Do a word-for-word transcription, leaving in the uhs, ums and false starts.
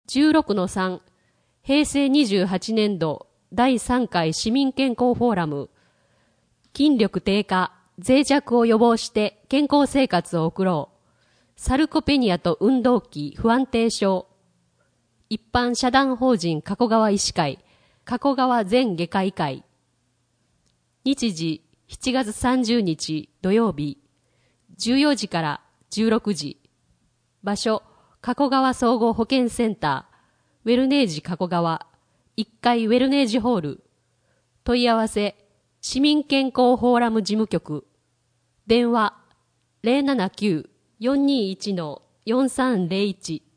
じゅうろくのさん、平成にじゅうはちねんどだいさんかい市民健康フォーラム、筋力低下、脆弱を予防して健康生活を送ろう。サルコペニアと運動器不安定症。一般社団法人加古川医師会、加古川全外科医会。日時しちがつさんじゅうにち土曜日、じゅうよじからじゅうろくじ。場所、加古川総合保健センター、ウェルネージ加古川、いっかいウェルネージホール。問い合わせ、市民健康フォーラム事務局。電話、ゼロななきゅう よんにいちのよんさんゼロいち。